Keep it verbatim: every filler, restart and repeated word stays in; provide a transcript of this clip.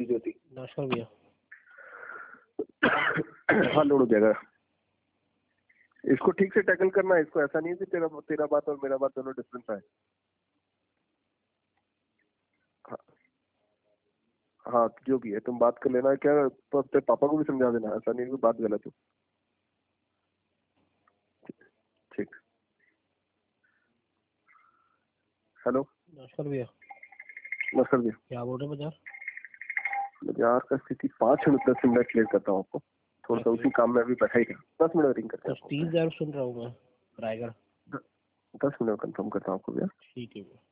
जी ज्योति। नमस्कार भैया। हाँ लोड हो जाएगा। इसको ठीक से टैकल करना है। इसको ऐसा नहीं है कि तेरा तेरा बात और मेरा बात दोनों डिफरेंस है। हाँ हाँ जो भी है तुम बात कर लेना। क्या तो तेरे पापा को भी समझा देना, ऐसा नहीं है कि बात गलत हो। ठीक। हेलो नमस्कार भैया। नमस्कार भैया। क्या बोल रहे हैं बाजार? बाजार का स्थिति पाँच मिनट दस मिनट क्लियर करता हूँ आपको। थोड़ा सा उसी काम में अभी बैठा ही था। दस मिनट रिंग करते तीस हजार सुन रहा हूँ मैं रायगढ़। दस मिनट कंफर्म करता हूँ आपको भैया। ठीक है भैया।